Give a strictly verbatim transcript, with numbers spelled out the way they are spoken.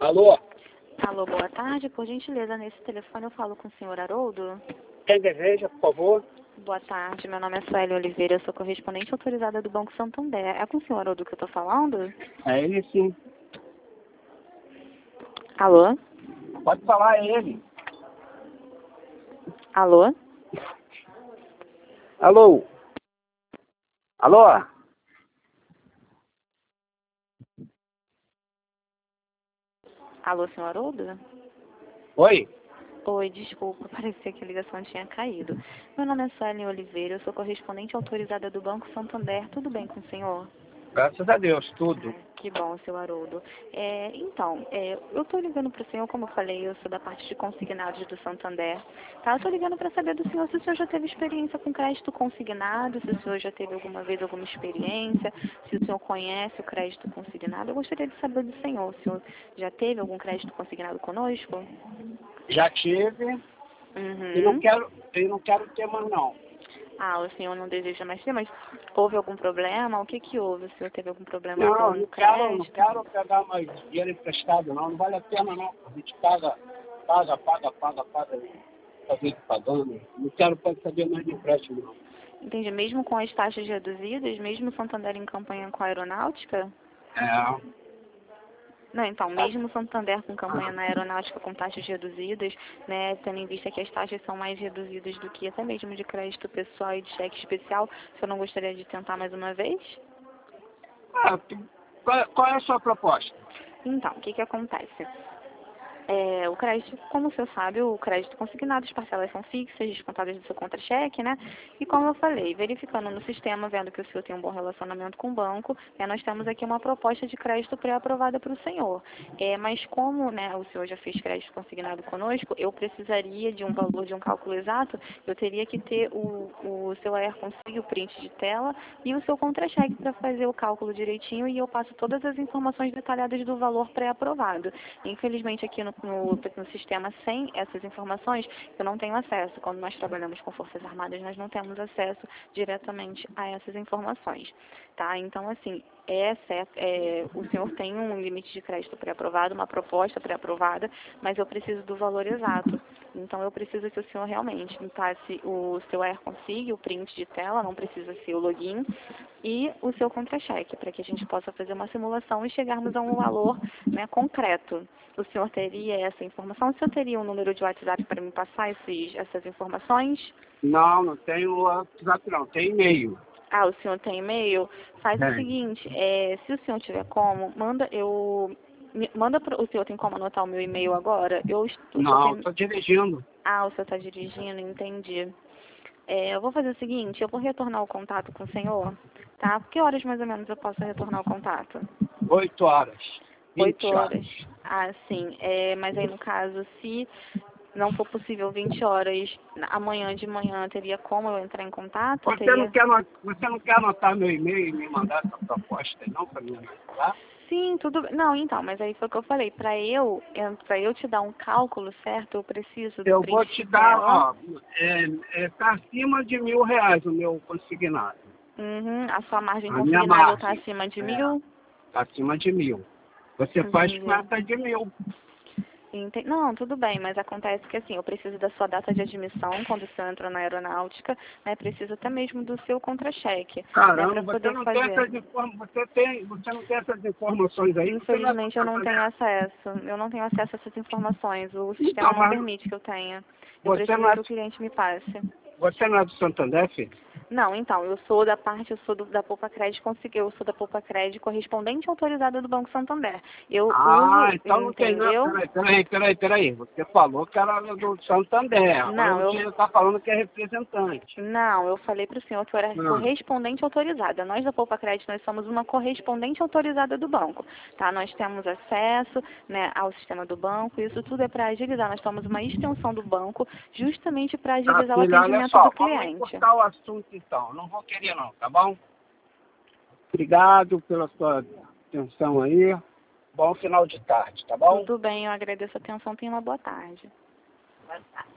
Alô? Alô, boa tarde. Por gentileza, nesse telefone eu falo com o senhor Haroldo. Quem deseja, por favor? Boa tarde, meu nome é Sueli Oliveira, eu sou correspondente autorizada do Banco Santander. É com o senhor Haroldo que eu estou falando? É ele sim. Alô? Pode falar, é ele. Alô? Alô? Alô? Alô, senhor Haroldo? Oi? Oi, desculpa, parecia que a ligação tinha caído. Meu nome é Sueli Oliveira, eu sou correspondente autorizada do Banco Santander. Tudo bem com o senhor? Graças a Deus, tudo. Que bom, seu Haroldo. É, então, é, eu estou ligando para o senhor, como eu falei, eu sou da parte de consignados do Santander. Tá? Eu estou ligando para saber do senhor se o senhor já teve experiência com crédito consignado, se o senhor já teve alguma vez alguma experiência, se o senhor conhece o crédito consignado. Eu gostaria de saber do senhor, o senhor já teve algum crédito consignado conosco? Já tive Uhum. e não quero, e não quero ter mais não. Ah, o senhor não deseja mais ter, mas houve algum problema? O que que houve? O senhor teve algum problema Não, com não o quero, não crédito? quero pegar mais dinheiro emprestado não, não vale a pena não. A gente paga, paga, paga, paga, paga, fazer pagando. Não quero saber mais de empréstimo não. Entendi. Mesmo com as taxas reduzidas, mesmo o Santander em campanha com a aeronáutica? É. Não, então, mesmo o Santander com campanha na aeronáutica com taxas reduzidas, né, tendo em vista que as taxas são mais reduzidas do que até mesmo de crédito pessoal e de cheque especial, o senhor não gostaria de tentar mais uma vez? Ah, qual, qual é a sua proposta? Então, o que que acontece? É, o crédito, como o senhor sabe, o crédito consignado, as parcelas são fixas, descontadas do seu contra-cheque, né? E como eu falei, verificando no sistema, vendo que o senhor tem um bom relacionamento com o banco, é, nós temos aqui uma proposta de crédito pré-aprovada para o senhor. É, mas como, né, o senhor já fez crédito consignado conosco, eu precisaria de um valor, de um cálculo exato, eu teria que ter o, o seu A R consigo, o print de tela e o seu contra-cheque para fazer o cálculo direitinho e eu passo todas as informações detalhadas do valor pré-aprovado. Infelizmente, aqui no No, no sistema sem essas informações, eu não tenho acesso. Quando nós trabalhamos com Forças Armadas, nós não temos acesso diretamente a essas informações, tá? Então, assim, é certo, é, o senhor tem um limite de crédito pré-aprovado, uma proposta pré-aprovada, mas eu preciso do valor exato. Então, eu preciso que o senhor realmente me passe o seu A R consigo, o print de tela, não precisa ser o login, e o seu contra-cheque, para que a gente possa fazer uma simulação e chegarmos a um valor, né, concreto. O senhor teria essa informação? O senhor teria um número de WhatsApp para me passar esses, essas informações? Não, não tenho WhatsApp não, tem e-mail. Ah, o senhor tem e-mail? Faz o É. seguinte, é, se o senhor tiver como, manda eu... me- Manda pro, o senhor tem como anotar o meu e-mail agora? Eu estou... o senhor Não, tem- estou dirigindo. Ah, o senhor está dirigindo, entendi. É, eu vou fazer o seguinte, eu vou retornar o contato com o senhor, tá? Que horas mais ou menos eu posso retornar o contato? Oito horas. Oito Vinte horas. horas. Ah, sim. É, mas aí no caso, se não for possível vinte horas, amanhã de manhã teria como eu entrar em contato? Você não Teria... quer, ano- você não quer anotar meu e-mail e me mandar essa proposta aí, não, para mim analisar? Sim, tudo bem. Não, então, mas aí foi o que eu falei. Para eu, para eu te dar um cálculo certo, eu preciso do Eu vou print te de dar, tela. ó, é, é, tá acima de mil reais o meu consignado. Uhum, a sua margem A minha consignável está margem. acima de É, mil? tá acima de mil. Você faz com Entendi. essa de mil. Ente- Não, tudo bem, mas acontece que assim, eu preciso da sua data de admissão quando o senhor entrou na aeronáutica, né? Preciso até mesmo do seu contra-cheque, né? Caramba, Para você poder não tem fazer. essas informações, você tem, você não tem essas informações aí, você não é do Infelizmente eu não tenho Santander. acesso. Eu não tenho acesso a essas informações. O sistema Então, não mas permite que eu tenha. Eu você preciso não é, que o cliente me passe. você não é do Santander, filho? Não, então, eu sou da parte, eu sou do, da Poupa Crédito, consegui, eu sou da Poupa Crédito correspondente autorizada do Banco Santander. Eu Ah, uso, então não tem nada. entendeu? Peraí, peraí, peraí, peraí. Você falou que era do Santander. Agora Não, eu você está falando que é representante. Não, eu falei para o senhor que eu era Não. correspondente autorizada. Nós da Poupa Crédito, nós somos uma correspondente autorizada do banco, tá? Nós temos acesso, né, ao sistema do banco, isso tudo é para agilizar. Nós somos uma extensão do banco, justamente para Tá, agilizar o filha, olha atendimento só, do vamos cliente. encurtar o assunto então. Não vou querer não, tá bom? Obrigado pela sua atenção aí. Bom final de tarde, tá bom? Tudo bem, eu agradeço a atenção, tenha uma boa tarde.